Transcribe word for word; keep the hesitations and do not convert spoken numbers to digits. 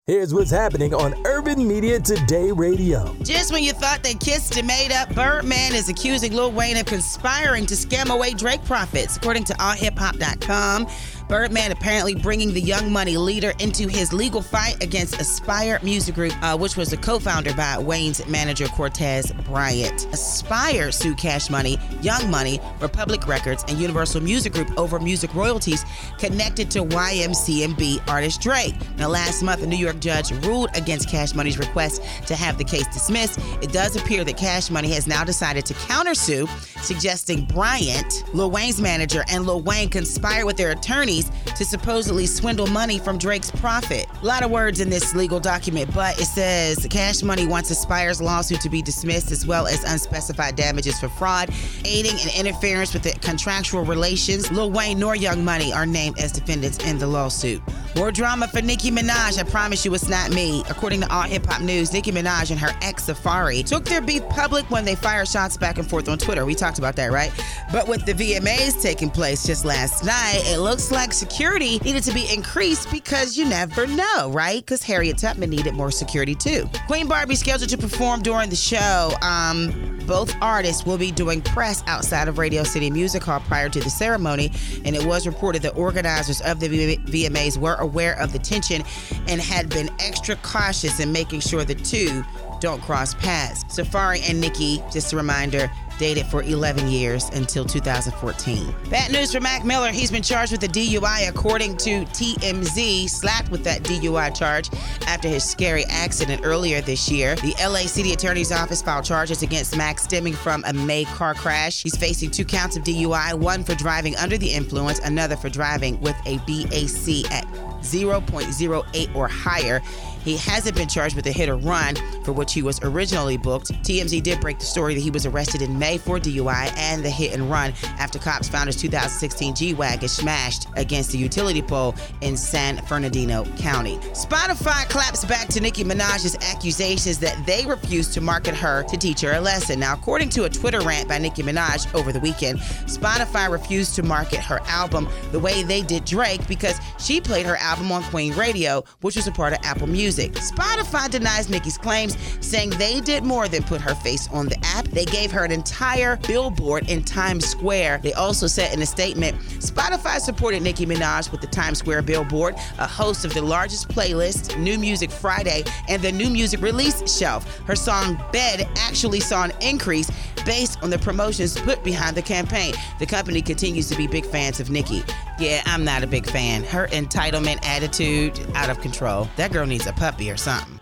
Here's what's happening on Urban Media Today Radio. Just when you thought they kissed and made up, Birdman is accusing Lil Wayne of conspiring to scam away Drake profits. According to all hip hop dot com, Birdman apparently bringing the Young Money leader into his legal fight against Aspire Music Group, uh, which was the co-founder by Wayne's manager Cortez Bryant. Aspire sued Cash Money, Young Money, Republic Records, and Universal Music Group over music royalties connected to Y M C M B artist Drake. Now, last month, a New York judge ruled against Cash Money's request to have the case dismissed. It does appear that Cash Money has now decided to countersue, suggesting Bryant, Lil Wayne's manager, and Lil Wayne conspired with their attorneys to supposedly swindle money from Drake's profit. A lot of words in this legal document, but it says Cash Money wants Aspire's lawsuit to be dismissed, as well as unspecified damages for fraud, aiding and interference with the contractual relations. Lil Wayne nor Young Money are named as defendants in the lawsuit. More drama for Nicki Minaj. I promise you it's not me. According to All Hip Hop News, Nicki Minaj and her ex Safari took their beef public when they fired shots back and forth on Twitter. We talked about that, right? But with the V M As taking place just last night, it looks like security needed to be increased because you never know, right? Because Harriet Tubman needed more security too. Queen Barbie scheduled to perform during the show. Um, both artists will be doing press outside of Radio City Music Hall prior to the ceremony, and it was reported that organizers of the V M As were aware of the tension and had been extra cautious in making sure the two don't cross paths. Safari and Nicki, just a reminder, dated for eleven years until two thousand fourteen. Bad news for Mac Miller. He's been charged with a D U I, according to T M Z, slapped with that D U I charge after his scary accident earlier this year. The L A City Attorney's Office filed charges against Mac stemming from a May car crash. He's facing two counts of D U I, one for driving under the influence, another for driving with a B A C at zero point zero eight or higher. He hasn't been charged with a hit or run, for which he was originally booked. T M Z did break the story that he was arrested in May for D U I and the hit and run after cops found his two thousand sixteen G-Wagon smashed against the utility pole in San Bernardino County. Spotify claps back to Nicki Minaj's accusations that they refused to market her to teach her a lesson. Now, according to a Twitter rant by Nicki Minaj over the weekend, Spotify refused to market her album the way they did Drake because she played her album on Queen Radio, which was a part of Apple Music. Spotify denies Nicki's claims, saying they did more than put her face on the app. They gave her an entire billboard in Times Square. They also said in a statement, Spotify supported Nicki Minaj with the Times Square billboard, a host of the largest playlist, New Music Friday, and the New Music Release Shelf. Her song Bed actually saw an increase based on the promotions put behind the campaign. The company continues to be big fans of Nicki. Yeah, I'm not a big fan. Her entitlement attitude, out of control. That girl needs a puppy or something.